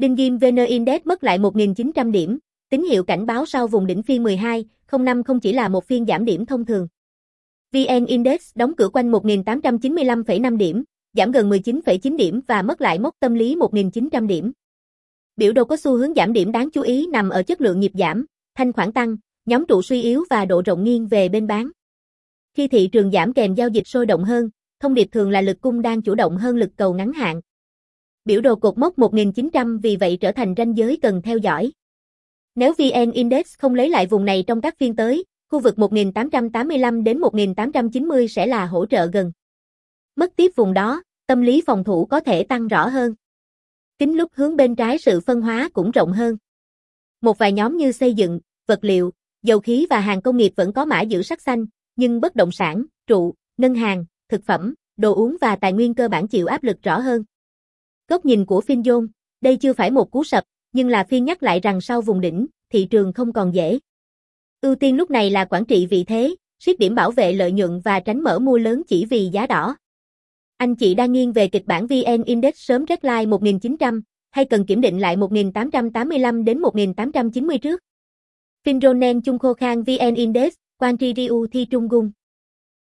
Đinh Ghim VN Index mất lại 1.900 điểm, tín hiệu cảnh báo sau vùng đỉnh phiên 12.05 không chỉ là một phiên giảm điểm thông thường. VN Index đóng cửa quanh 1.895,5 điểm, giảm gần 19,9 điểm và mất lại mốc tâm lý 1.900 điểm. Biểu đồ có xu hướng giảm điểm đáng chú ý nằm ở chất lượng nhịp giảm, thanh khoản tăng, nhóm trụ suy yếu và độ rộng nghiêng về bên bán. Khi thị trường giảm kèm giao dịch sôi động hơn, thông điệp thường là lực cung đang chủ động hơn lực cầu ngắn hạn. Biểu đồ cột mốc 1.900 vì vậy trở thành ranh giới cần theo dõi. Nếu VN Index không lấy lại vùng này trong các phiên tới, khu vực 1.885 đến 1.890 sẽ là hỗ trợ gần. Mất tiếp vùng đó, tâm lý phòng thủ có thể tăng rõ hơn. Kính lúc hướng bên trái sự phân hóa cũng rộng hơn. Một vài nhóm như xây dựng, vật liệu, dầu khí và hàng công nghiệp vẫn có mã giữ sắc xanh, nhưng bất động sản, trụ, ngân hàng, thực phẩm, đồ uống và tài nguyên cơ bản chịu áp lực rõ hơn. Góc nhìn của FinZone, đây chưa phải một cú sập, nhưng là phiên nhắc lại rằng sau vùng đỉnh, thị trường không còn dễ. Ưu tiên lúc này là quản trị vị thế, siết điểm bảo vệ lợi nhuận và tránh mở mua lớn chỉ vì giá đỏ. Anh chị đang nghiêng về kịch bản VN Index sớm redline 1.900, hay cần kiểm định lại 1.885 đến 1.890 trước? FinZone Nen Chung Khô Khang VN Index, Quan Tri Riu Thi Trung Gung.